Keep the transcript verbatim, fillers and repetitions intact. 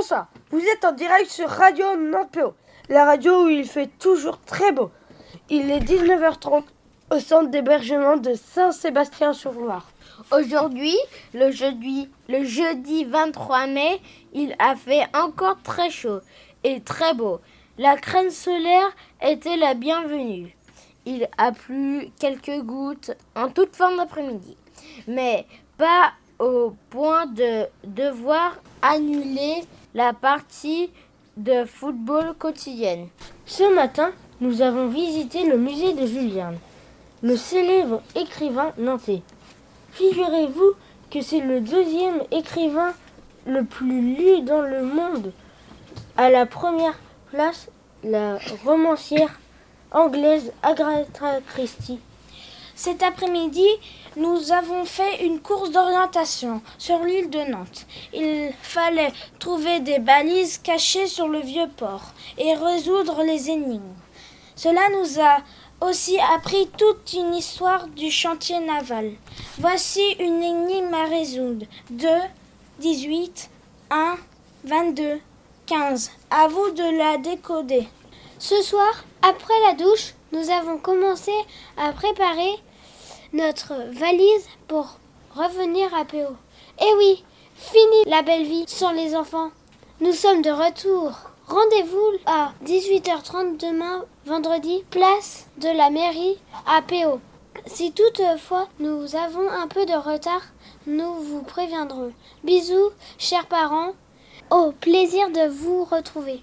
Bonsoir, vous êtes en direct sur Radio Nantes P O, la radio où il fait toujours très beau. Il est dix-neuf heures trente au centre d'hébergement de Saint-Sébastien-sur-Loire. Aujourd'hui, le jeudi, le jeudi vingt-trois mai, il a fait encore très chaud et très beau. La crème solaire était la bienvenue. Il a plu quelques gouttes en toute fin d'après-midi, mais pas au point de devoir annuler la partie de football quotidienne. Ce matin, nous avons visité le musée de Jules Verne, le célèbre écrivain nantais. Figurez-vous que c'est le deuxième écrivain le plus lu dans le monde. À la première place, la romancière anglaise Agatha Christie. Cet après-midi, nous avons fait une course d'orientation sur l'île de Nantes. Il fallait trouver des balises cachées sur le vieux port et résoudre les énigmes. Cela nous a aussi appris toute une histoire du chantier naval. Voici une énigme à résoudre. deux, dix-huit, un, vingt-deux, quinze. À vous de la décoder. Ce soir, après la douche, nous avons commencé à préparer notre valise pour revenir à P O. Eh oui, fini la belle vie sans les enfants. Nous sommes de retour. Rendez-vous à dix-huit heures trente demain, vendredi, place de la mairie à P O. Si toutefois nous avons un peu de retard, nous vous préviendrons. Bisous, chers parents. Au plaisir de vous retrouver.